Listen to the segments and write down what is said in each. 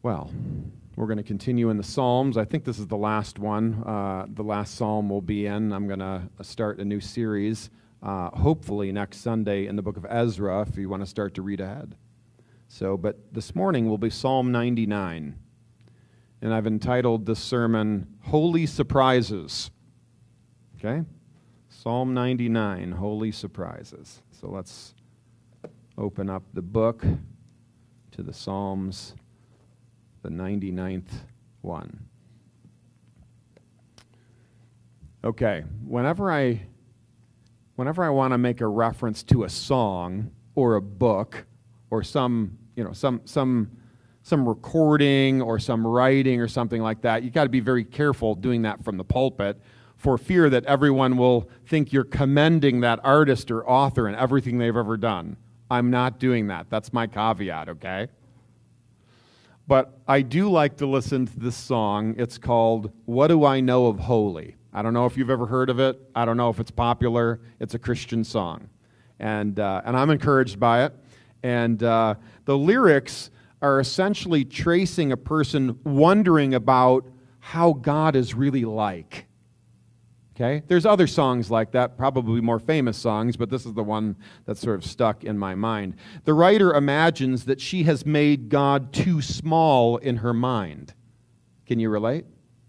Well, we're going to continue in the Psalms. I think this is the last one. The last Psalm we'll be in. I'm going to start a new series, hopefully next Sunday in the book of Ezra, if you want to start to read ahead. But this morning will be Psalm 99. And I've entitled this sermon, Holy Surprises. Okay? Psalm 99, Holy Surprises. So let's open up the book to the Psalms, the 99th one. Okay, whenever I want to make a reference to a song or a book or some recording or some writing or something like that, you got to be very careful doing that from the pulpit for fear that everyone will think you're commending that artist or author and everything they've ever done. I'm not doing that. That's my caveat, okay? But I do like to listen to this song. It's called What Do I Know of Holy? I don't know if you've ever heard of it. I don't know if it's popular. It's a Christian song. And I'm encouraged by it. And the lyrics are essentially tracing a person wondering about how God is really like. Okay? There's other songs like that, probably more famous songs, but this is the one that's sort of stuck in my mind. The writer imagines that she has made God too small in her mind. Can you relate?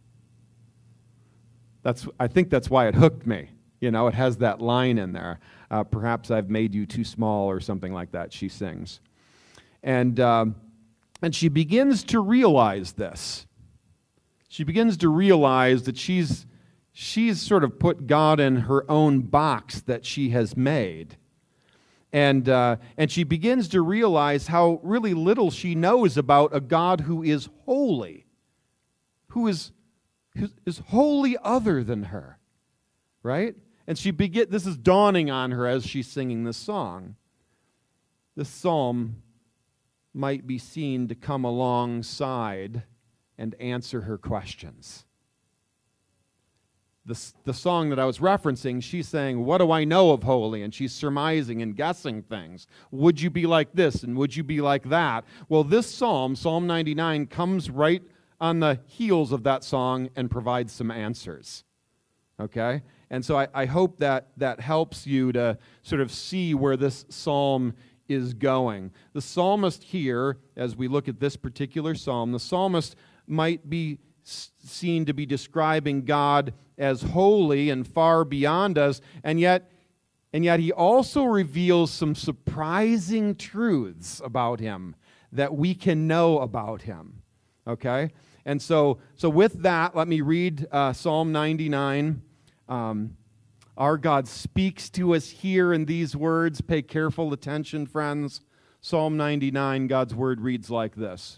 I think that's why it hooked me. You know, it has that line in there. Perhaps I've made you too small or something like that, she sings. And she begins to realize this. She begins to realize that she's sort of put God in her own box that she has made. And she begins to realize how really little she knows about a God who is holy, who is wholly other than her, right? And this is dawning on her as she's singing this song. This psalm might be seen to come alongside and answer her questions. The song that I was referencing, she's saying, what do I know of holy? And she's surmising and guessing things. Would you be like this? And would you be like that? Well, this psalm, Psalm 99, comes right on the heels of that song and provides some answers. Okay? And so I hope that helps you to sort of see where this psalm is going. The psalmist here, as we look at this particular psalm, the psalmist might be seen to be describing God as holy and far beyond us, and yet he also reveals some surprising truths about him that we can know about him. Okay? And so with that, let me read Psalm 99. Our God speaks to us here in these words. Pay careful attention, friends. Psalm 99, God's word reads like this.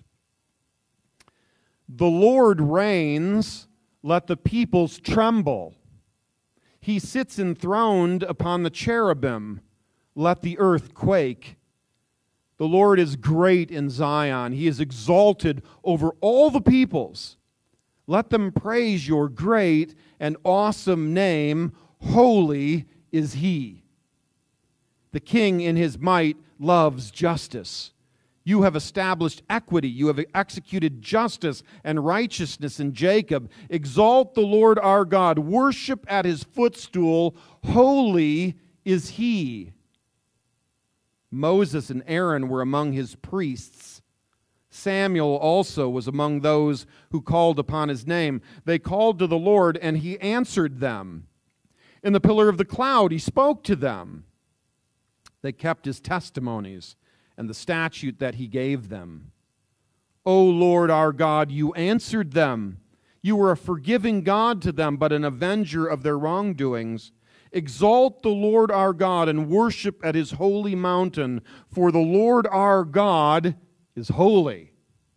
The Lord reigns, let the peoples tremble. He sits enthroned upon the cherubim, let the earth quake. The Lord is great in Zion. He is exalted over all the peoples. Let them praise your great and awesome name. Holy is He. The King in His might loves justice. You have established equity. You have executed justice and righteousness in Jacob. Exalt the Lord our God. Worship at His footstool. Holy is He. Moses and Aaron were among His priests. Samuel also was among those who called upon His name. They called to the Lord, and He answered them. In the pillar of the cloud, He spoke to them. They kept His testimonies and the statute that He gave them. O Lord our God, You answered them. You were a forgiving God to them, but an avenger of their wrongdoings. Exalt the Lord our God and worship at His holy mountain, for the Lord our God is holy.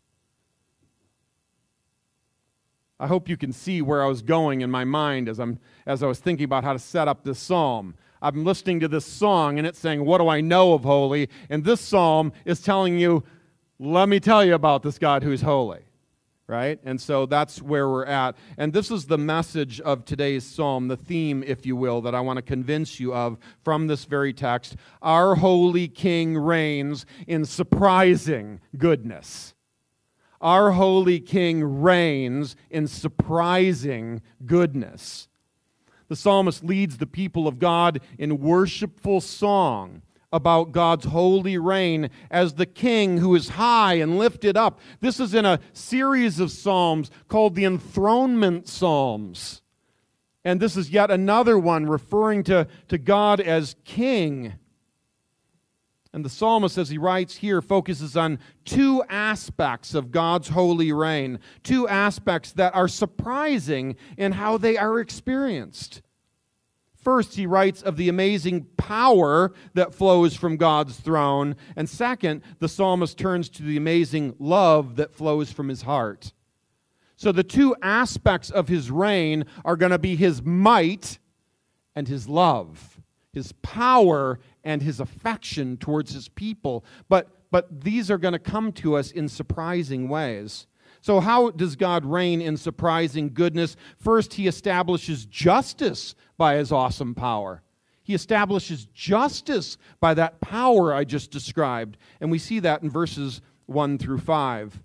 I hope you can see where I was going in my mind as I was thinking about how to set up this psalm. I'm listening to this song, and it's saying, what do I know of holy? And this psalm is telling you, let me tell you about this God who's holy, right? And so that's where we're at. And this is the message of today's psalm, the theme, if you will, that I want to convince you of from this very text. Our holy King reigns in surprising goodness. Our holy King reigns in surprising goodness. The psalmist leads the people of God in worshipful song about God's holy reign as the King who is high and lifted up. This is in a series of psalms called the Enthronement Psalms. And this is yet another one referring to God as King. And the psalmist, as he writes here, focuses on two aspects of God's holy reign, two aspects that are surprising in how they are experienced. First, he writes of the amazing power that flows from God's throne. And second, the psalmist turns to the amazing love that flows from his heart. So the two aspects of his reign are going to be his might and his love, his power and his affection towards his people. But these are going to come to us in surprising ways. So how does God reign in surprising goodness? First, he establishes justice by his awesome power. He establishes justice by that power I just described. And we see that in verses 1 through 5.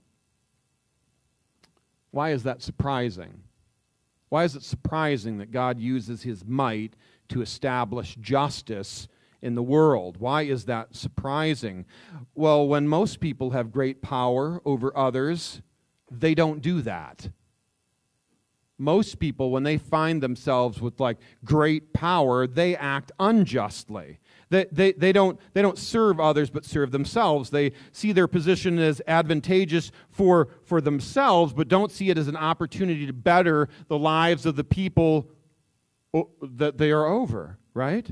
Why is that surprising? Why is it surprising that God uses his might to establish justice in the world? Why is that surprising? Well, when most people have great power over others, they don't do that. Most people, when they find themselves with great power, they act unjustly. They don't serve others but serve themselves. They see their position as advantageous for themselves, but don't see it as an opportunity to better the lives of the people that they are over, right?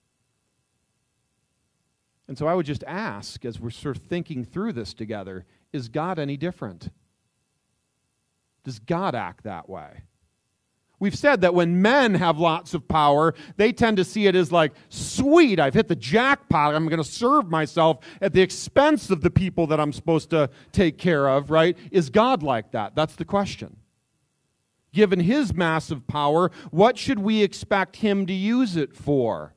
And so I would just ask, as we're sort of thinking through this together, is God any different? Does God act that way? We've said that when men have lots of power, they tend to see it as sweet, I've hit the jackpot, I'm going to serve myself at the expense of the people that I'm supposed to take care of, right? Is God like that? That's the question. Given his massive power, what should we expect him to use it for?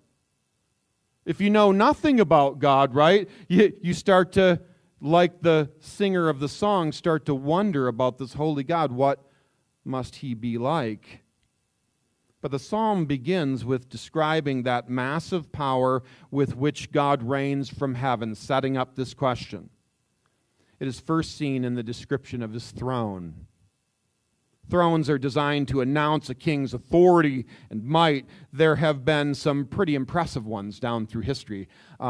If you know nothing about God, right, you start to, like the singer of the song, start to wonder about this holy God. What must he be like? But the psalm begins with describing that massive power with which God reigns from heaven, setting up this question. It is first seen in the description of his throne. Thrones are designed to announce a king's authority and might. There have been some pretty impressive ones down through history.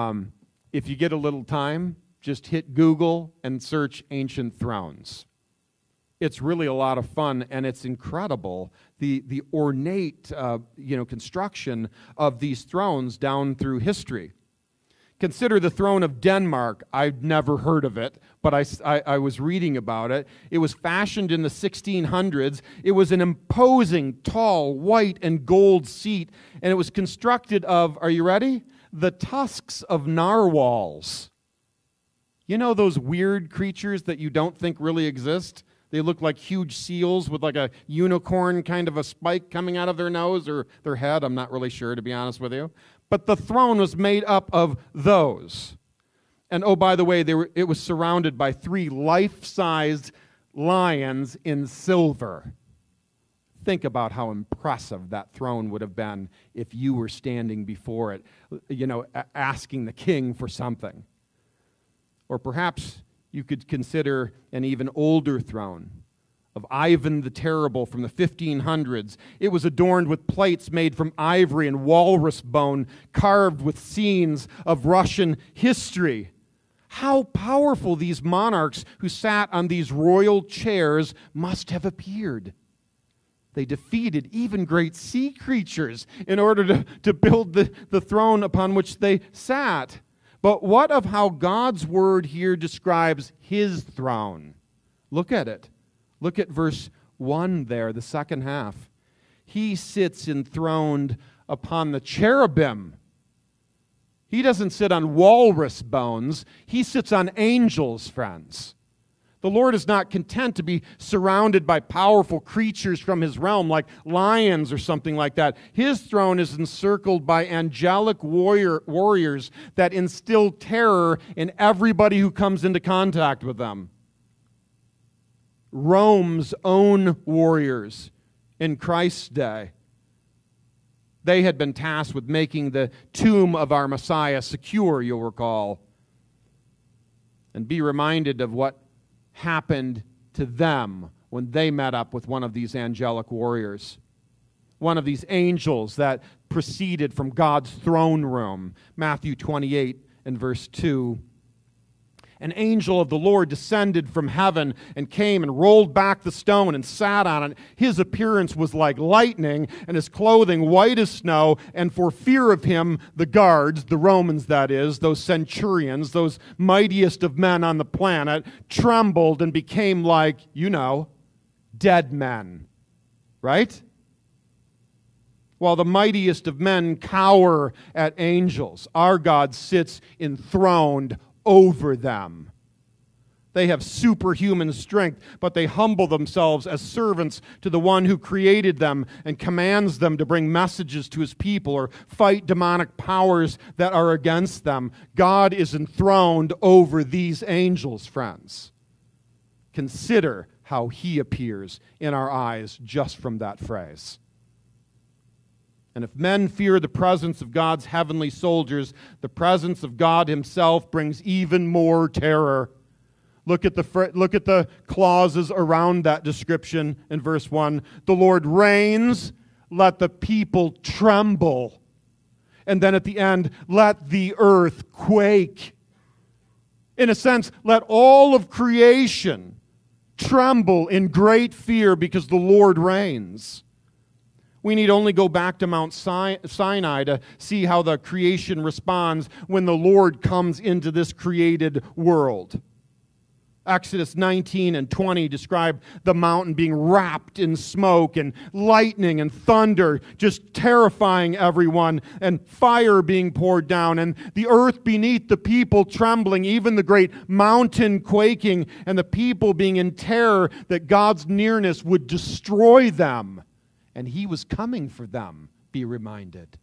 If you get a little time, just hit Google and search ancient thrones. It's really a lot of fun, and it's incredible, the ornate construction of these thrones down through history. Consider the throne of Denmark. I've never heard of it, but I was reading about it. It was fashioned in the 1600s. It was an imposing, tall, white and gold seat, and it was constructed of, are you ready? The tusks of narwhals. You know those weird creatures that you don't think really exist? They look like huge seals with a unicorn kind of a spike coming out of their nose or their head. I'm not really sure, to be honest with you. But the throne was made up of those. And oh, by the way, it was surrounded by 3 life-sized lions in silver. Think about how impressive that throne would have been if you were standing before it, asking the king for something. Or perhaps you could consider an even older throne of Ivan the Terrible from the 1500s. It was adorned with plates made from ivory and walrus bone, carved with scenes of Russian history. How powerful these monarchs who sat on these royal chairs must have appeared. They defeated even great sea creatures in order to build the throne upon which they sat. But what of how God's word here describes his throne? Look at it. Look at verse 1 there, the second half. He sits enthroned upon the cherubim. He doesn't sit on walrus bones. He sits on angels, friends. The Lord is not content to be surrounded by powerful creatures from his realm like lions or something like that. His throne is encircled by angelic warriors that instill terror in everybody who comes into contact with them. Rome's own warriors in Christ's day. They had been tasked with making the tomb of our Messiah secure, you'll recall. And be reminded of what happened to them when they met up with one of these angelic warriors. One of these angels that proceeded from God's throne room. Matthew 28 and verse 2. An angel of the Lord descended from heaven and came and rolled back the stone and sat on it. His appearance was like lightning, and his clothing white as snow. And for fear of him, the guards, the Romans that is, those centurions, those mightiest of men on the planet, trembled and became like, dead men. Right? While the mightiest of men cower at angels, our God sits enthroned over them. They have superhuman strength, but they humble themselves as servants to the one who created them and commands them to bring messages to his people or fight demonic powers that are against them. God is enthroned over these angels, friends. Consider how he appears in our eyes just from that phrase. And if men fear the presence of God's heavenly soldiers, the presence of God himself brings even more terror. Look at the clauses around that description in verse 1. The Lord reigns, let the people tremble. And then at the end, let the earth quake. In a sense, let all of creation tremble in great fear because the Lord reigns. We need only go back to Mount Sinai to see how the creation responds when the Lord comes into this created world. Exodus 19 and 20 describe the mountain being wrapped in smoke and lightning and thunder, just terrifying everyone, and fire being poured down, and the earth beneath the people trembling, even the great mountain quaking, and the people being in terror that God's nearness would destroy them. And he was coming for them, be reminded.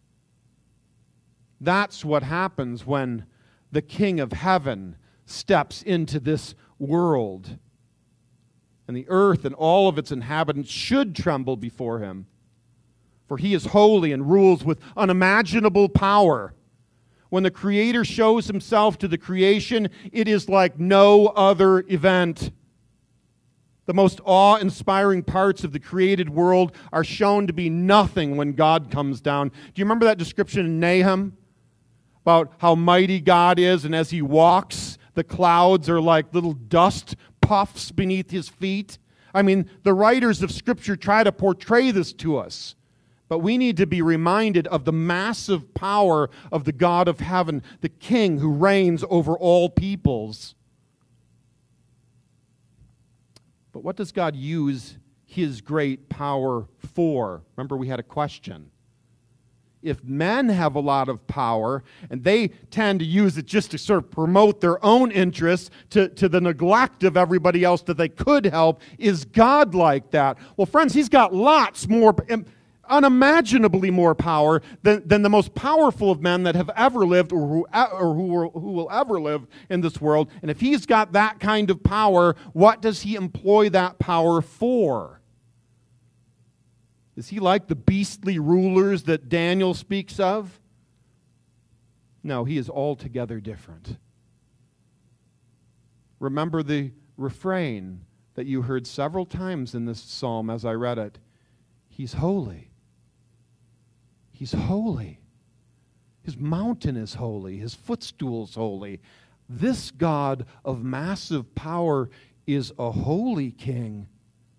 That's what happens when the King of Heaven steps into this world. And the earth and all of its inhabitants should tremble before him. For he is holy and rules with unimaginable power. When the Creator shows himself to the creation, it is like no other event. The most awe-inspiring parts of the created world are shown to be nothing when God comes down. Do you remember that description in Nahum about how mighty God is, and as he walks, the clouds are like little dust puffs beneath his feet? I mean, the writers of Scripture try to portray this to us, but we need to be reminded of the massive power of the God of heaven, the King who reigns over all peoples. But what does God use his great power for? Remember, we had a question. If men have a lot of power, and they tend to use it just to sort of promote their own interests to the neglect of everybody else that they could help, is God like that? Well, friends, he's got lots more, unimaginably more power than the most powerful of men that have ever lived or who will ever live in this world. And if he's got that kind of power, what does he employ that power for? Is he like the beastly rulers that Daniel speaks of? No, he is altogether different. Remember the refrain that you heard several times in this psalm as I read it. He's holy. He's holy. His mountain is holy. His footstool is holy. This God of massive power is a holy king.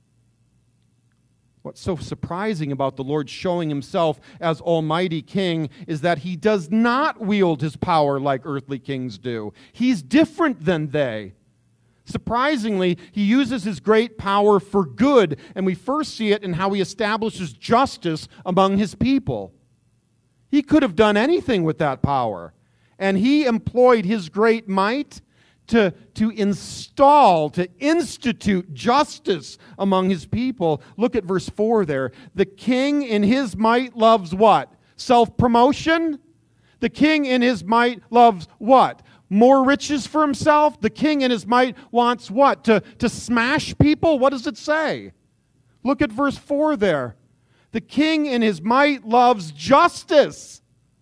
What's so surprising about the Lord showing himself as Almighty King is that he does not wield his power like earthly kings do. He's different than they. Surprisingly, he uses his great power for good, and we first see it in how he establishes justice among his people. He could have done anything with that power, and he employed his great might to install, to institute justice among his people. Look at verse 4 there. The king in his might loves what? Self-promotion? The king in his might loves what? More riches for himself? The king in his might wants what? To smash people? What does it say? Look at verse 4 there. The king in his might loves justice.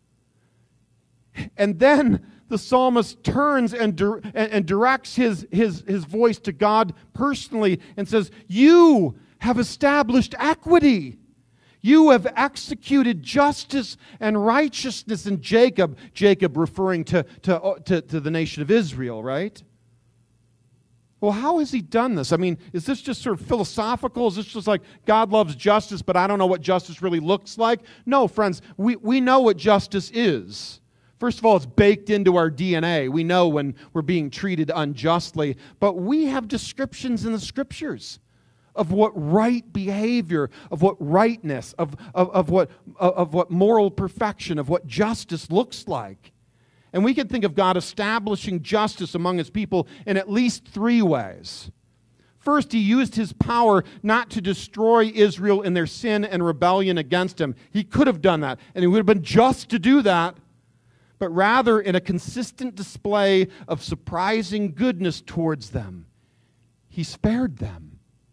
And then the psalmist turns and directs his voice to God personally and says, you have established equity. You have executed justice and righteousness in Jacob. Jacob referring to the nation of Israel, right? Well, how has he done this? I mean, is this just sort of philosophical? Is this just like God loves justice, but I don't know what justice really looks like? No, friends, we know what justice is. First of all, it's baked into our DNA. We know when we're being treated unjustly, but we have descriptions in the Scriptures of what right behavior, of what rightness, of what moral perfection, of what justice looks like. And we can think of God establishing justice among his people in at least 3 ways. First, he used his power not to destroy Israel in their sin and rebellion against him. He could have done that, and he would have been just to do that, but rather in a consistent display of surprising goodness towards them. He spared them.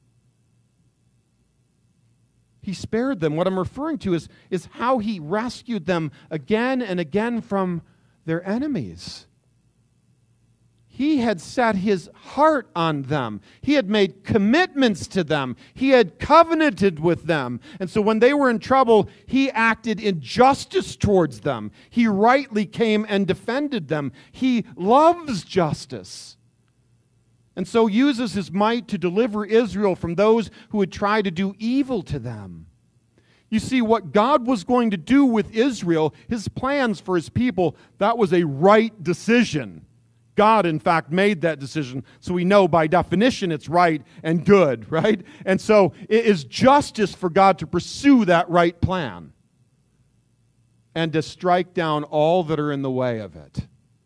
He spared them. What I'm referring to is how he rescued them again and again from their enemies. He had set his heart on them. He had made commitments to them. He had covenanted with them. And so when they were in trouble, he acted in justice towards them. He rightly came and defended them. He loves justice. And so uses his might to deliver Israel from those who would try to do evil to them. You see, what God was going to do with Israel, his plans for his people, that was a right decision. God, in fact, made that decision, so we know by definition it's right and good, right? And so it is justice for God to pursue that right plan and to strike down all that are in the way of it.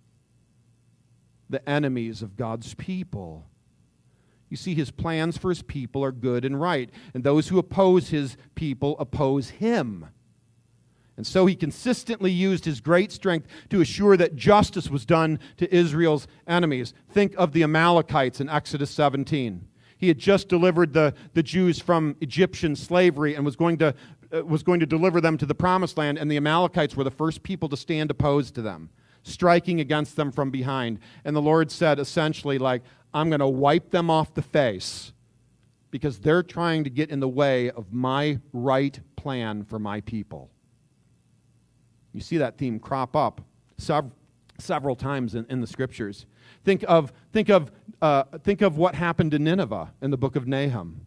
The enemies of God's people. You see, his plans for his people are good and right, and those who oppose his people oppose him. And so he consistently used his great strength to assure that justice was done to Israel's enemies. Think of the Amalekites in Exodus 17. He had just delivered the Jews from Egyptian slavery and was going to deliver them to the Promised Land, and the Amalekites were the first people to stand opposed to them, striking against them from behind. And the Lord said essentially, like, I'm going to wipe them off the face because they're trying to get in the way of my right plan for my people. You see that theme crop up several times in the Scriptures. Think of what happened to Nineveh in the book of Nahum.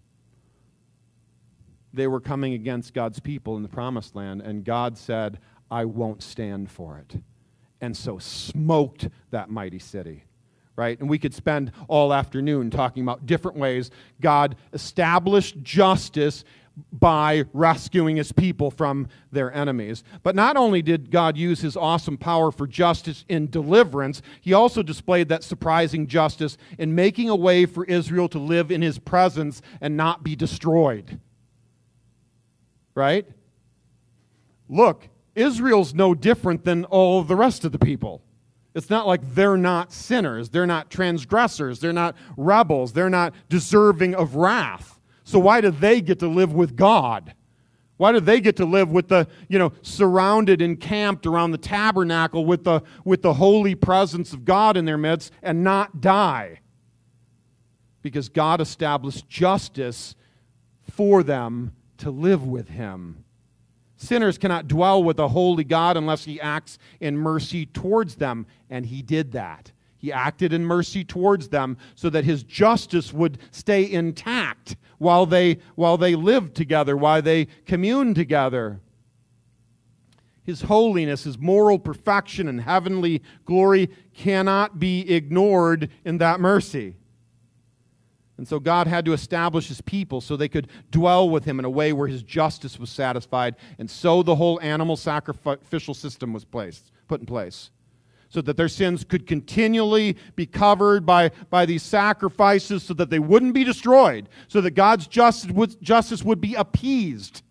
They were coming against God's people in the Promised Land, and God said, I won't stand for it. And so smoked that mighty city. Right? And we could spend all afternoon talking about different ways God established justice by rescuing his people from their enemies. But not only did God use his awesome power for justice in deliverance, he also displayed that surprising justice in making a way for Israel to live in his presence and not be destroyed. Right? Look, Israel's no different than all of the rest of the people. It's not like they're not sinners, they're not transgressors, they're not rebels, they're not deserving of wrath. So why do they get to live with God? Why do they get to live with the, surrounded, encamped around the tabernacle with the holy presence of God in their midst and not die? Because God established justice for them to live with him. Sinners cannot dwell with a holy God unless he acts in mercy towards them, and he did that. He acted in mercy towards them so that his justice would stay intact while they lived together, while they communed together. His holiness, his moral perfection, and heavenly glory cannot be ignored in that mercy. And so God had to establish his people so they could dwell with him in a way where his justice was satisfied. And so the whole animal sacrificial system was put in place, so that their sins could continually be covered by these sacrifices so that they wouldn't be destroyed, so that God's justice would be appeased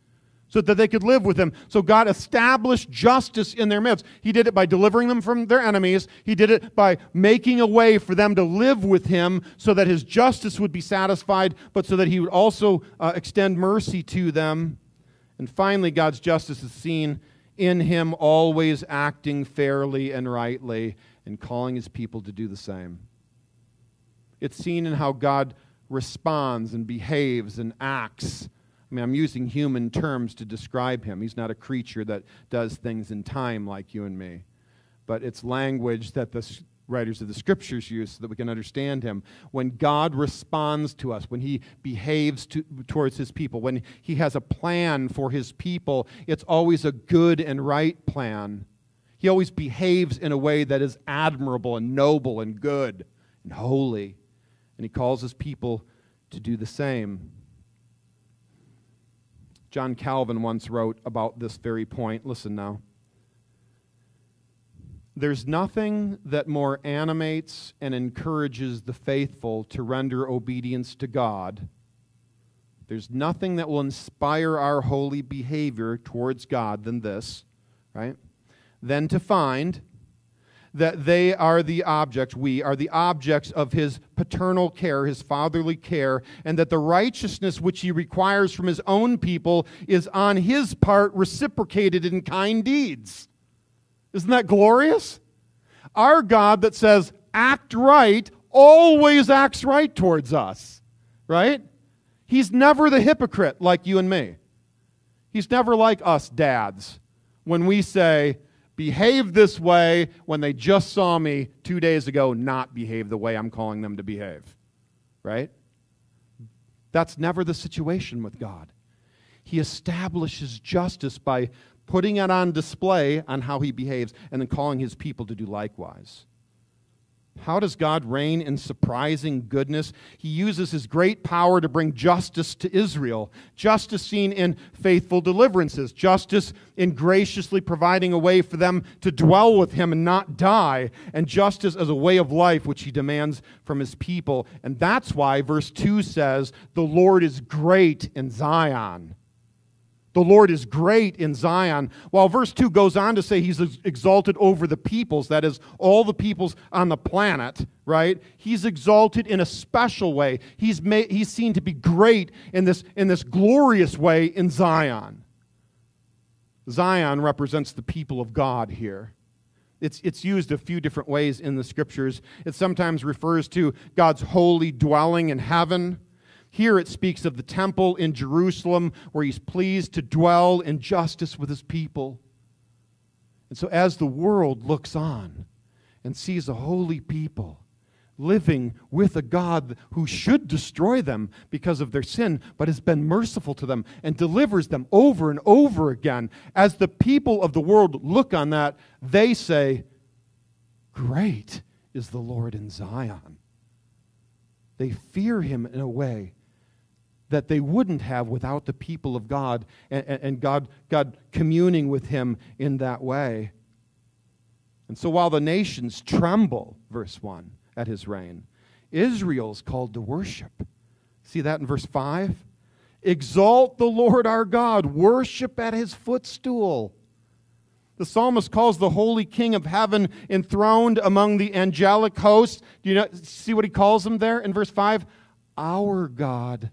so that they could live with him. So God established justice in their midst. He did it by delivering them from their enemies. He did it by making a way for them to live with him so that his justice would be satisfied, but so that he would also extend mercy to them. And finally, God's justice is seen in him always acting fairly and rightly and calling his people to do the same. It's seen in how God responds and behaves and acts. I mean, I'm using human terms to describe him. He's not a creature that does things in time like you and me. But it's language that the writers of the Scriptures use so that we can understand him. When God responds to us, when he behaves towards his people, when he has a plan for his people, it's always a good and right plan. He always behaves in a way that is admirable and noble and good and holy. And he calls his people to do the same. John Calvin once wrote about this very point. Listen now. There's nothing that more animates and encourages the faithful to render obedience to God. There's nothing that will inspire our holy behavior towards God than this, right? Than to find that they are the objects, we are the objects of his paternal care, his fatherly care, and that the righteousness which he requires from his own people is on his part reciprocated in kind deeds. Isn't that glorious? Our God that says, act right, always acts right towards us, right? He's never the hypocrite like you and me. He's never like us dads when we say, behave this way when they just saw me 2 days ago not behave the way I'm calling them to behave. Right? That's never the situation with God. He establishes justice by putting it on display on how he behaves and then calling his people to do likewise. How does God reign in surprising goodness? He uses his great power to bring justice to Israel. Justice seen in faithful deliverances. Justice in graciously providing a way for them to dwell with him and not die. And justice as a way of life which he demands from his people. And that's why verse 2 says, the Lord is great in Zion. The Lord is great in Zion. While verse 2 goes on to say he's exalted over the peoples, that is, all the peoples on the planet, right? He's exalted in a special way. He's seen to be great in this glorious way in Zion. Zion represents the people of God here. It's used a few different ways in the Scriptures. It sometimes refers to God's holy dwelling in heaven. Here it speaks of the temple in Jerusalem where he's pleased to dwell in justice with his people. And so as the world looks on and sees a holy people living with a God who should destroy them because of their sin, but has been merciful to them and delivers them over and over again, as the people of the world look on that, they say, great is the Lord in Zion. They fear him in a way that they wouldn't have without the people of God and God communing with him in that way. And so while the nations tremble, verse 1, at his reign, Israel's called to worship. See that in verse 5? Exalt the Lord our God, worship at his footstool. The psalmist calls the holy King of heaven enthroned among the angelic hosts. Do you see what he calls him there in verse 5? Our God.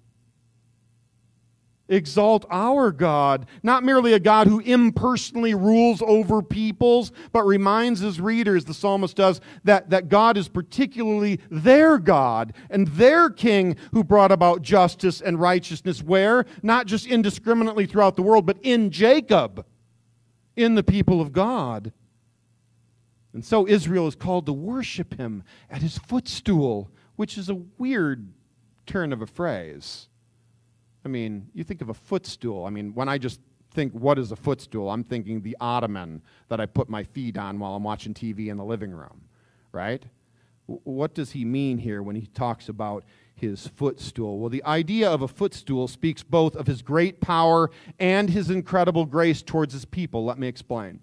Exalt our God, not merely a God who impersonally rules over peoples, but reminds his readers, the psalmist does, that God is particularly their God and their King who brought about justice and righteousness where? Not just indiscriminately throughout the world, but in Jacob, in the people of God. And so Israel is called to worship him at his footstool, which is a weird turn of a phrase. I mean, you think of a footstool. I mean, when I just think, what is a footstool? I'm thinking the ottoman that I put my feet on while I'm watching TV in the living room, right? What does he mean here when he talks about his footstool? Well, the idea of a footstool speaks both of his great power and his incredible grace towards his people. Let me explain.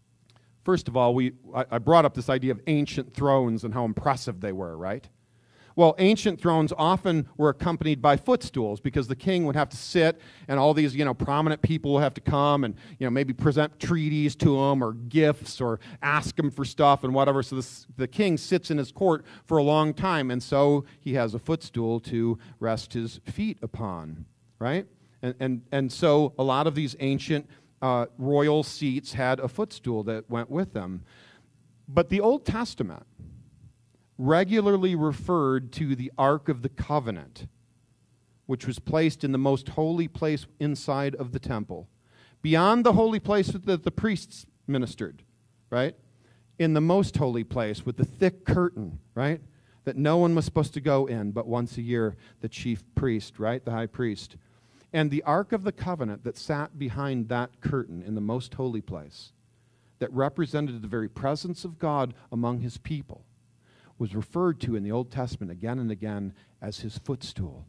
First of all, I brought up this idea of ancient thrones and how impressive they were, right? Well, ancient thrones often were accompanied by footstools because the king would have to sit and all these, prominent people would have to come and, maybe present treaties to him or gifts or ask him for stuff and whatever. So the king sits in his court for a long time, and so he has a footstool to rest his feet upon, right? And so a lot of these ancient royal seats had a footstool that went with them. But the Old Testament regularly referred to the Ark of the Covenant, which was placed in the most holy place inside of the temple, beyond the holy place that the priests ministered, right? In the most holy place with the thick curtain, right? That no one was supposed to go in but once a year, the chief priest, right? The high priest. And the Ark of the Covenant that sat behind that curtain in the most holy place, that represented the very presence of God among his people, was referred to in the Old Testament again and again as his footstool.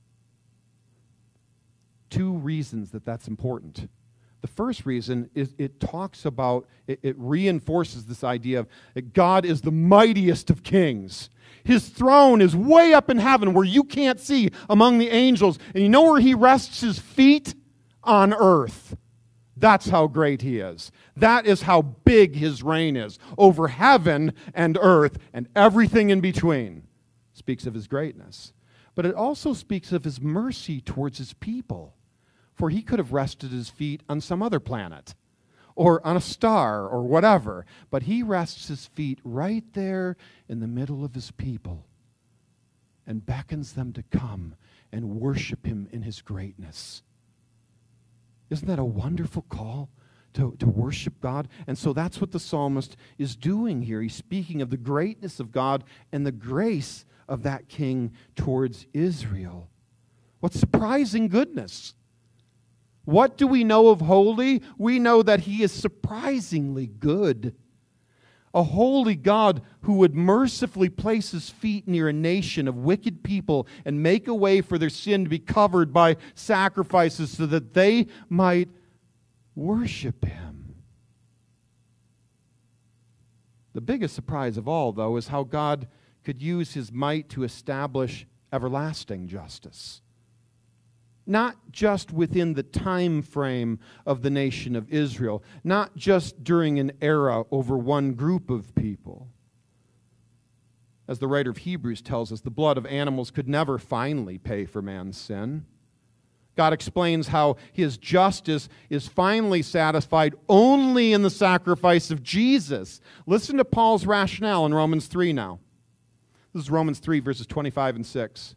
Two reasons that that's important. The first reason is it talks about, it reinforces this idea of that God is the mightiest of kings. His throne is way up in heaven where you can't see among the angels. And you know where he rests his feet? On earth. That's how great he is. That is how big his reign is over heaven and earth and everything in between. Speaks of his greatness. But it also speaks of his mercy towards his people. For he could have rested his feet on some other planet or on a star or whatever. But he rests his feet right there in the middle of his people and beckons them to come and worship him in his greatness. Isn't that a wonderful call to worship God? And so that's what the psalmist is doing here. He's speaking of the greatness of God and the grace of that king towards Israel. What surprising goodness. What do we know of holy? We know that he is surprisingly good. A holy God who would mercifully place his feet near a nation of wicked people and make a way for their sin to be covered by sacrifices so that they might worship him. The biggest surprise of all, though, is how God could use his might to establish everlasting justice. Not just within the time frame of the nation of Israel, not just during an era over one group of people. As the writer of Hebrews tells us, the blood of animals could never finally pay for man's sin. God explains how his justice is finally satisfied only in the sacrifice of Jesus. Listen to Paul's rationale in Romans 3 now. This is Romans 3, verses 25 and 6.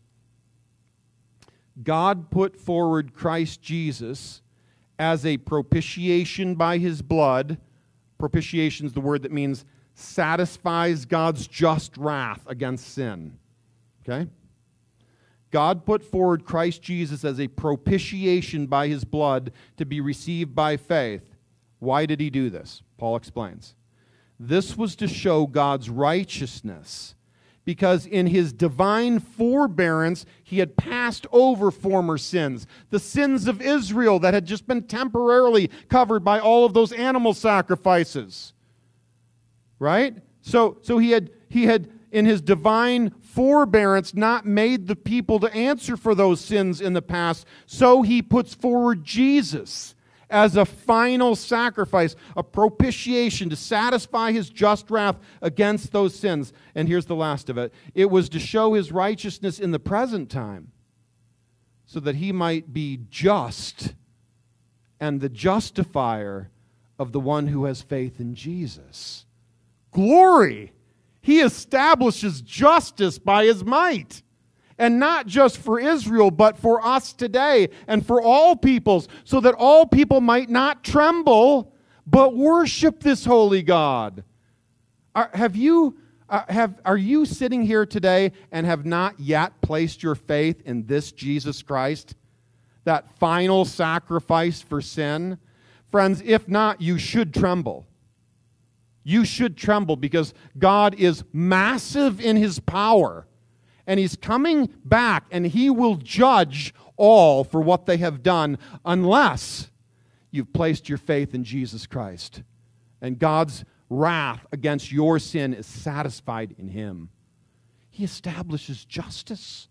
God put forward Christ Jesus as a propitiation by his blood. Propitiation is the word that means satisfies God's just wrath against sin. Okay? God put forward Christ Jesus as a propitiation by his blood to be received by faith. Why did he do this? Paul explains. This was to show God's righteousness, because in his divine forbearance, he had passed over former sins, the sins of Israel that had just been temporarily covered by all of those animal sacrifices. Right? So he had in his divine forbearance not made the people to answer for those sins in the past. So he puts forward Jesus as a final sacrifice, a propitiation to satisfy his just wrath against those sins. And here's the last of it. It was to show his righteousness in the present time, so that he might be just and the justifier of the one who has faith in Jesus. Glory! He establishes justice by his might. And not just for Israel, but for us today and for all peoples, so that all people might not tremble, but worship this holy God. Are you sitting here today and have not yet placed your faith in this Jesus Christ, that final sacrifice for sin? Friends, if not, you should tremble. You should tremble because God is massive in his power. And he's coming back, and he will judge all for what they have done unless you've placed your faith in Jesus Christ. And God's wrath against your sin is satisfied in him. He establishes justice.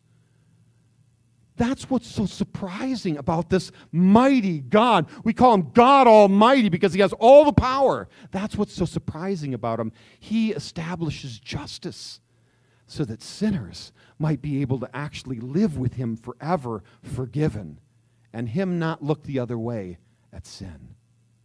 That's what's so surprising about this mighty God. We call him God Almighty because he has all the power. That's what's so surprising about him. He establishes justice so that sinners might be able to actually live with him forever, forgiven, and him not look the other way at sin.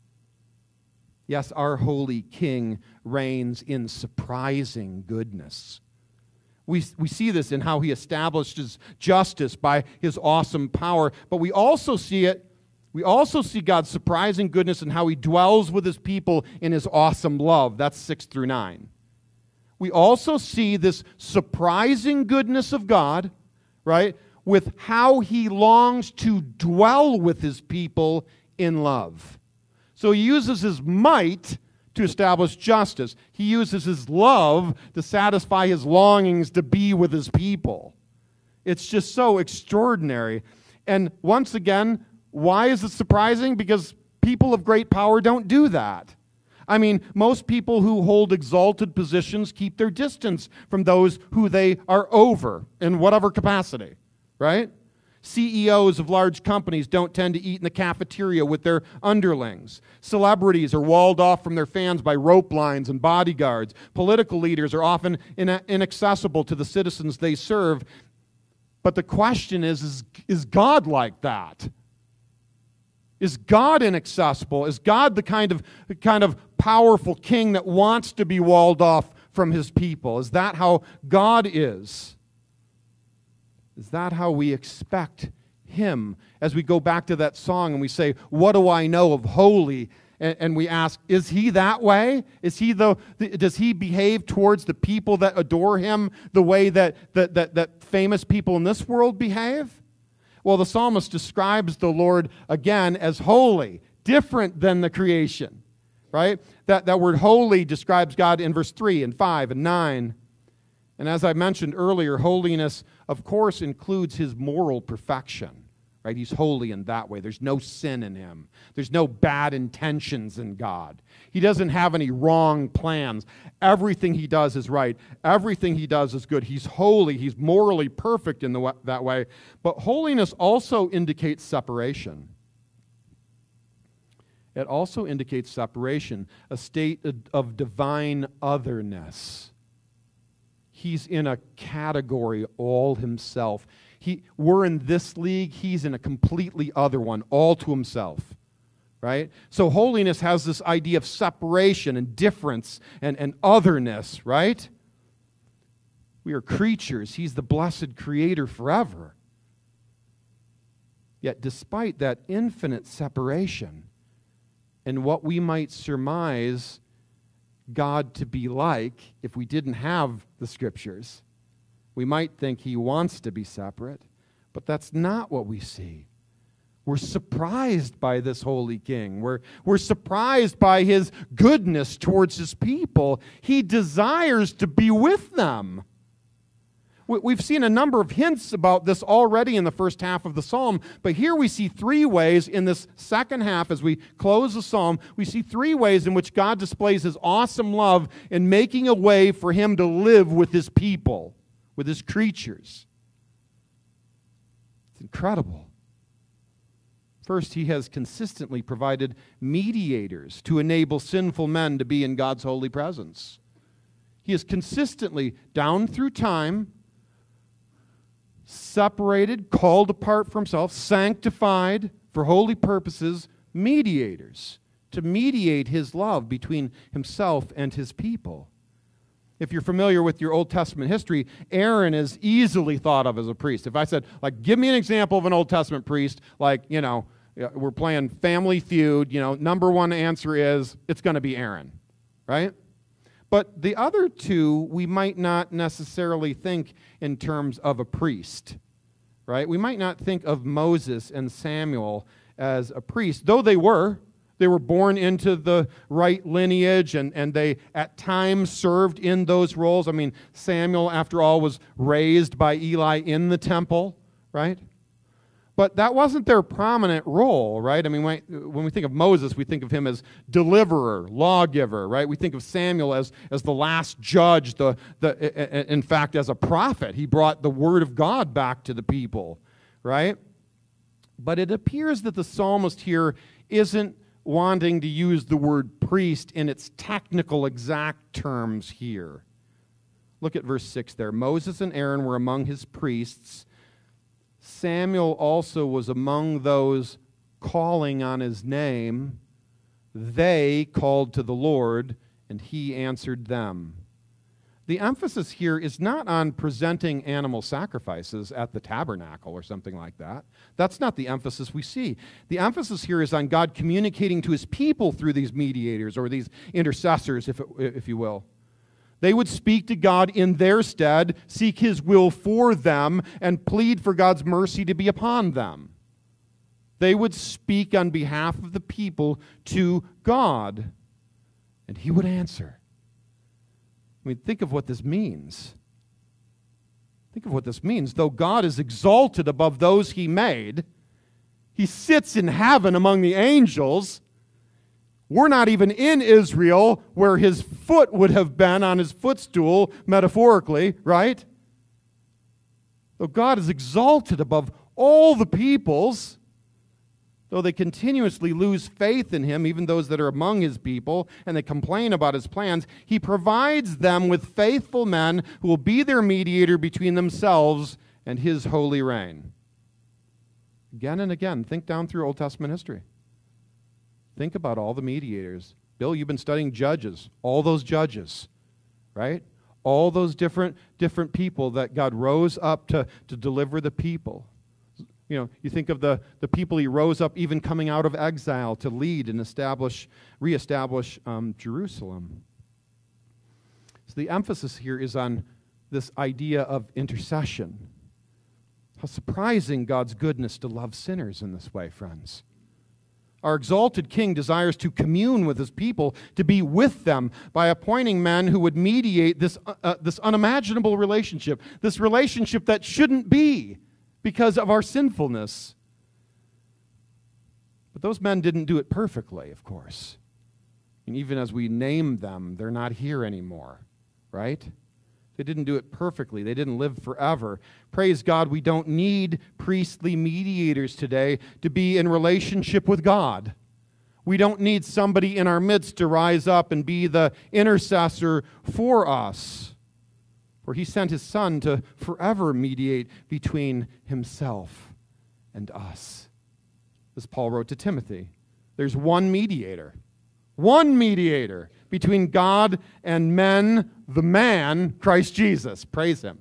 Yes, our holy King reigns in surprising goodness. We see this in how he establishes justice by his awesome power, but we also see God's surprising goodness in how he dwells with his people in his awesome love. That's 6 through 9. We also see this surprising goodness of God, right, with how he longs to dwell with his people in love. So he uses his might to establish justice. He uses his love to satisfy his longings to be with his people. It's just so extraordinary. And once again, why is it surprising? Because people of great power don't do that. I mean, most people who hold exalted positions keep their distance from those who they are over in whatever capacity, right? CEOs of large companies don't tend to eat in the cafeteria with their underlings. Celebrities are walled off from their fans by rope lines and bodyguards. Political leaders are often inaccessible to the citizens they serve. But the question is God like that? Is God inaccessible? Is God the kind of powerful king that wants to be walled off from his people? Is that how God is? Is that how we expect him? As we go back to that song and we say, what do I know of holy? And we ask, is he that way? Does he behave towards the people that adore him the way that famous people in this world behave? Well, the psalmist describes the Lord again as holy, different than the creation, right? That word holy describes God in verse 3 and 5 and 9. And as I mentioned earlier, holiness, of course, includes his moral perfection, right? He's holy in that way. There's no sin in him. There's no bad intentions in God. He doesn't have any wrong plans. Everything he does is right. Everything he does is good. He's holy. He's morally perfect in that way. But holiness also indicates separation. It also indicates separation, a state of divine otherness. He's in a category all himself. We're in this league. He's in a completely other one, all to himself, right? So holiness has this idea of separation and difference and otherness, right? We are creatures. He's the blessed creator forever. Yet despite that infinite separation and what we might surmise God to be like if we didn't have the Scriptures, we might think he wants to be separate, but that's not what we see. We're surprised by this holy king. We're surprised by his goodness towards his people. He desires to be with them. We've seen a number of hints about this already in the first half of the psalm, but here we see 3 ways in this second half as we close the psalm. We see 3 ways in which God displays his awesome love in making a way for him to live with his people, with his creatures. It's incredible. First, he has consistently provided mediators to enable sinful men to be in God's holy presence. He has consistently, down through time, separated, called apart from himself, sanctified for holy purposes, mediators to mediate his love between himself and his people. If you're familiar with your Old Testament history, Aaron is easily thought of as a priest. If I said, give me an example of an Old Testament priest, we're playing Family Feud, number one answer is, it's going to be Aaron, right? But the other 2, we might not necessarily think in terms of a priest, right? We might not think of Moses and Samuel as a priest, though they were. They were born into the right lineage, and they at times served in those roles. I mean, Samuel, after all, was raised by Eli in the temple, right? But that wasn't their prominent role, right? I mean, when we think of Moses, we think of him as deliverer, lawgiver, right? We think of Samuel as the last judge, in fact, as a prophet. He brought the word of God back to the people, right? But it appears that the psalmist here isn't wanting to use the word priest in its technical exact terms here. Look at verse 6 there. Moses and Aaron were among his priests. Samuel also was among those calling on his name. They called to the Lord, and he answered them. The emphasis here is not on presenting animal sacrifices at the tabernacle or something like that. That's not the emphasis we see. The emphasis here is on God communicating to his people through these mediators or these intercessors, if you will. They would speak to God in their stead, seek his will for them, and plead for God's mercy to be upon them. They would speak on behalf of the people to God, and he would answer. I mean, think of what this means. Think of what this means. Though God is exalted above those he made, he sits in heaven among the angels. We're not even in Israel where his foot would have been on his footstool, metaphorically, right? Though God is exalted above all the peoples, though they continuously lose faith in him, even those that are among his people, and they complain about his plans, he provides them with faithful men who will be their mediator between themselves and his holy reign. Again and again, think down through Old Testament history. Think about all the mediators. Bill, you've been studying Judges. All those judges, right? All those different people that God rose up to deliver the people. You know, you think of the people he rose up even coming out of exile to lead and reestablish Jerusalem. So the emphasis here is on this idea of intercession. How surprising God's goodness to love sinners in this way, friends. Our exalted King desires to commune with his people, to be with them by appointing men who would mediate this unimaginable relationship, this relationship that shouldn't be because of our sinfulness. But those men didn't do it perfectly, of course. And even as we name them, they're not here anymore, right? They didn't do it perfectly. They didn't live forever. Praise God, we don't need priestly mediators today to be in relationship with God. We don't need somebody in our midst to rise up and be the intercessor for us. For he sent his Son to forever mediate between himself and us. As Paul wrote to Timothy, there's one mediator between God and men, the man, Christ Jesus. Praise him.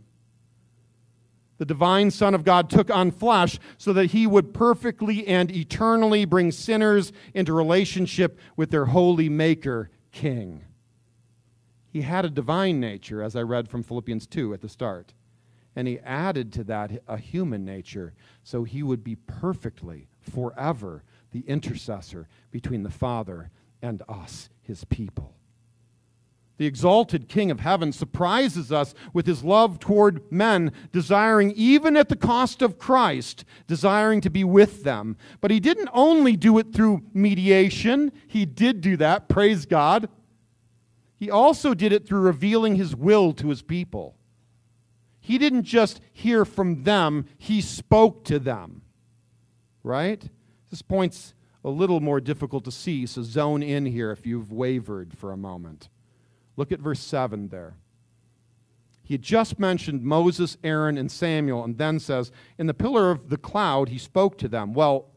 The divine Son of God took on flesh so that he would perfectly and eternally bring sinners into relationship with their holy Maker, King. He had a divine nature, as I read from Philippians 2 at the start. And he added to that a human nature, so he would be perfectly, forever, the intercessor between the Father and us, his people. The exalted King of heaven surprises us with his love toward men, desiring, even at the cost of Christ, desiring to be with them. But he didn't only do it through mediation. He did do that, praise God. He also did it through revealing his will to his people. He didn't just hear from them, he spoke to them. Right? This point's a little more difficult to see, so zone in here if you've wavered for a moment. Look at verse 7 there. He had just mentioned Moses, Aaron, and Samuel, and then says, in the pillar of the cloud he spoke to them. Well,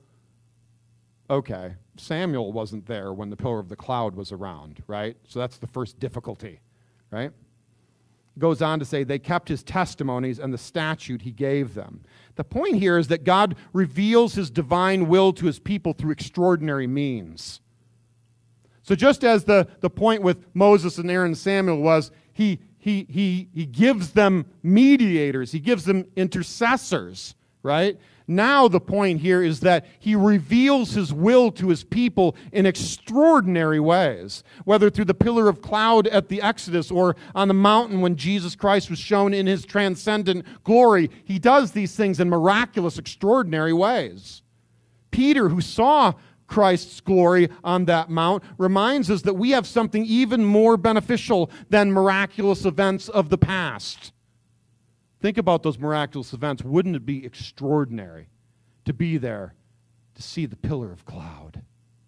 okay, Samuel wasn't there when the pillar of the cloud was around, right? So that's the first difficulty, right? Goes on to say they kept his testimonies and the statute he gave them. The point here is that God reveals his divine will to his people through extraordinary means. So just as the point with Moses and Aaron and Samuel was, he gives them mediators, he gives them intercessors, right? Now the point here is that he reveals his will to his people in extraordinary ways, whether through the pillar of cloud at the Exodus or on the mountain when Jesus Christ was shown in his transcendent glory. He does these things in miraculous, extraordinary ways. Peter, who saw Christ's glory on that mount, reminds us that we have something even more beneficial than miraculous events of the past. Think about those miraculous events. Wouldn't it be extraordinary to be there, to see the pillar of cloud?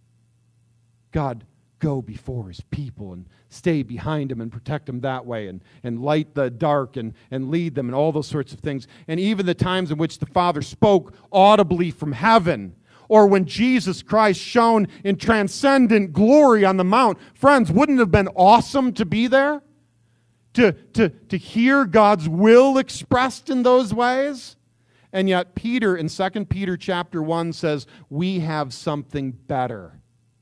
God go before his people and stay behind them and protect them that way and light the dark and lead them and all those sorts of things. And even the times in which the Father spoke audibly from heaven, or when Jesus Christ shone in transcendent glory on the mount. Friends, wouldn't it have been awesome to be there? To hear God's will expressed in those ways? And yet Peter in 2 Peter chapter 1 says, we have something better.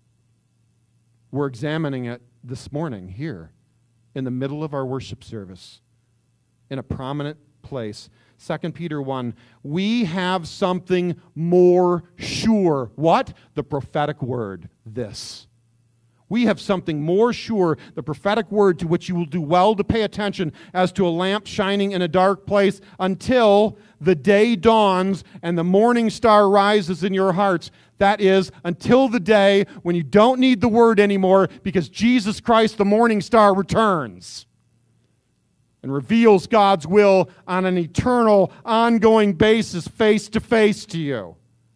We're examining it this morning here in the middle of our worship service in a prominent place. 2 Peter 1, we have something more sure. What? The prophetic word, this. We have something more sure, the prophetic word to which you will do well to pay attention as to a lamp shining in a dark place until the day dawns and the morning star rises in your hearts. That is, until the day when you don't need the word anymore because Jesus Christ, the morning star, returns and reveals God's will on an eternal, ongoing basis, face to face to you.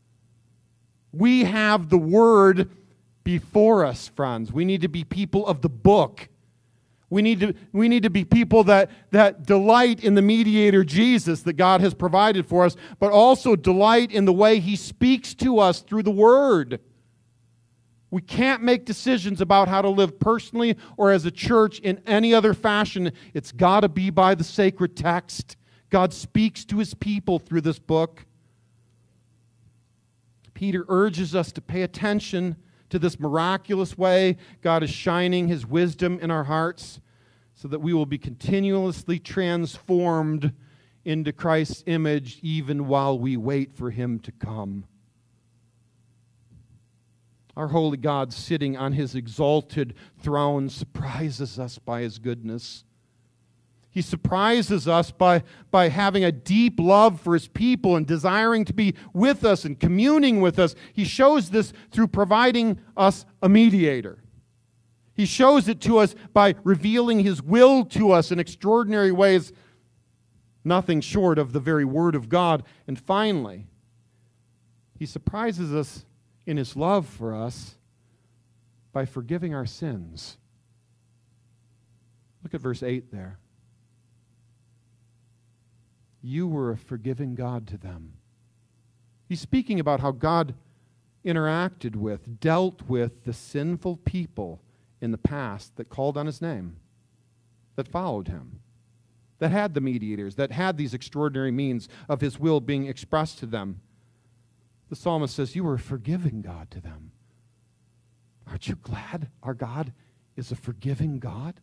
We have the word before us, friends. We need to be people of the book. We need to be people that delight in the mediator Jesus that God has provided for us, but also delight in the way he speaks to us through the word. We can't make decisions about how to live personally or as a church in any other fashion. It's got to be by the sacred text. God speaks to his people through this book. Peter urges us to pay attention to this miraculous way God is shining his wisdom in our hearts so that we will be continuously transformed into Christ's image even while we wait for him to come. Our holy God, sitting on his exalted throne, surprises us by his goodness. He surprises us by having a deep love for his people and desiring to be with us and communing with us. He shows this through providing us a mediator. He shows it to us by revealing his will to us in extraordinary ways, nothing short of the very word of God. And finally, he surprises us in his love for us by forgiving our sins. Look at verse 8 there. You were a forgiving God to them. He's speaking about how God interacted with, dealt with the sinful people in the past that called on his name, that followed him, that had the mediators, that had these extraordinary means of his will being expressed to them. The psalmist says, you were a forgiving God to them. Aren't you glad our God is a forgiving God?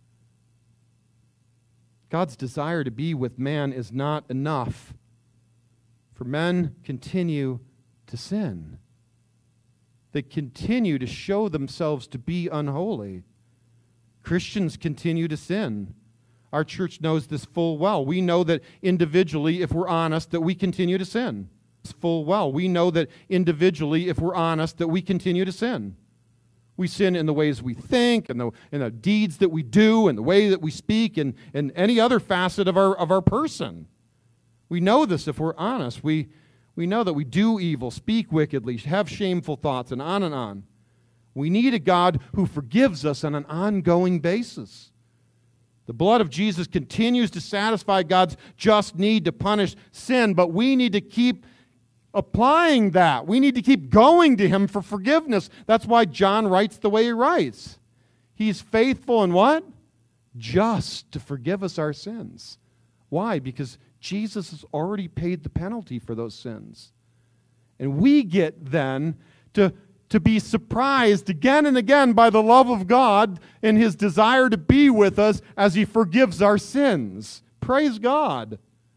God's desire to be with man is not enough, for men continue to sin. They continue to show themselves to be unholy. Christians continue to sin. Our church knows this full well. We know that individually, if we're honest, that we continue to sin. It's full well. We know that individually, if we're honest, that we continue to sin. We sin in the ways we think, and the deeds that we do, and the way that we speak, and any other facet of our person. We know this if we're honest. We know that we do evil, speak wickedly, have shameful thoughts, and on and on. We need a God who forgives us on an ongoing basis. The blood of Jesus continues to satisfy God's just need to punish sin, but we need to keep applying that. We need to keep going to him for forgiveness. That's why John writes the way he writes. He's faithful and what? Just to forgive us our sins. Why? Because Jesus has already paid the penalty for those sins. And we get then to be surprised again and again by the love of God and his desire to be with us as he forgives our sins. Praise God.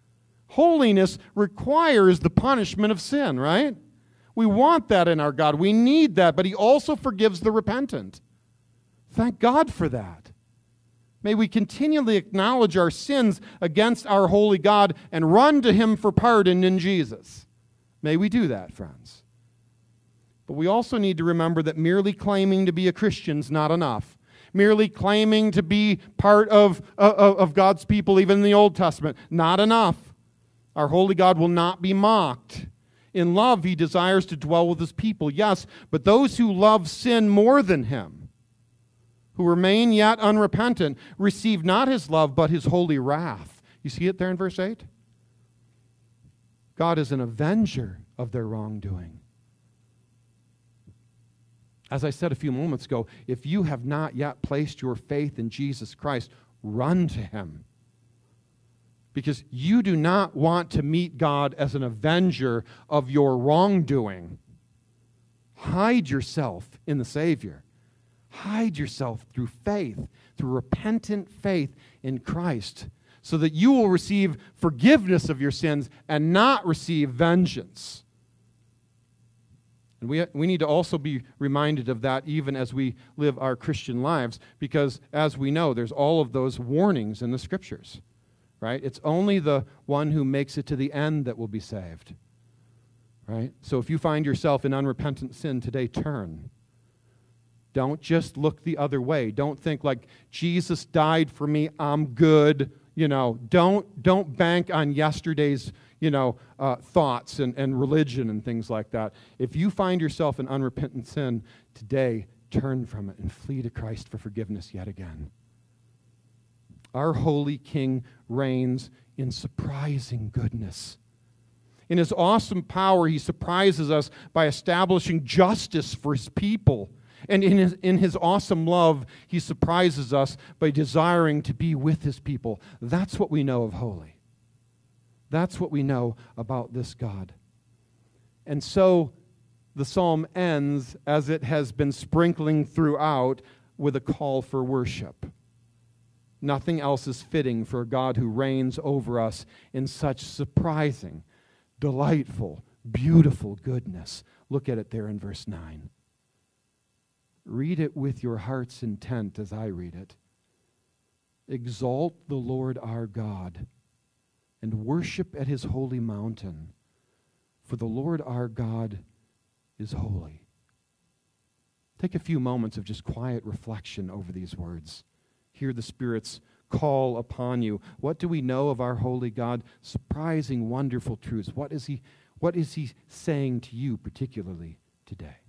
Holiness requires the punishment of sin, right? We want that in our God. We need that, but He also forgives the repentant. Thank God for that. May we continually acknowledge our sins against our holy God and run to Him for pardon in Jesus. May we do that, friends. But we also need to remember that merely claiming to be a Christian is not enough. Merely claiming to be part of God's people, even in the Old Testament, not enough. Our holy God will not be mocked. In love, He desires to dwell with His people, yes, but those who love sin more than Him, who remain yet unrepentant, receive not His love, but His holy wrath. You see it there in verse 8? God is an avenger of their wrongdoing. As I said a few moments ago, if you have not yet placed your faith in Jesus Christ, run to Him. Because you do not want to meet God as an avenger of your wrongdoing. Hide yourself in the Savior. Hide yourself through faith, through repentant faith in Christ, so that you will receive forgiveness of your sins and not receive vengeance. And we need to also be reminded of that even as we live our Christian lives, because as we know, there's all of those warnings in the Scriptures, right? It's only the one who makes it to the end that will be saved, right? So if you find yourself in unrepentant sin today, turn. Don't just look the other way. Don't think like, Jesus died for me, I'm good. Don't bank on yesterday's thoughts and religion and things like that. If you find yourself in unrepentant sin today, turn from it and flee to Christ for forgiveness yet again. Our holy King reigns in surprising goodness. In His awesome power, He surprises us by establishing justice for His people. And in his awesome love, He surprises us by desiring to be with His people. That's what we know of holy. That's what we know about this God. And so the psalm ends, as it has been sprinkling throughout, with a call for worship. Nothing else is fitting for a God who reigns over us in such surprising, delightful, beautiful goodness. Look at it there in verse 9. Read it with your heart's intent as I read it. Exalt the Lord our God and worship at His holy mountain, for the Lord our God is holy. Take a few moments of just quiet reflection over these words. Hear the Spirit's call upon you. What do we know of our holy God? Surprising, wonderful truths. What is He saying to you particularly today?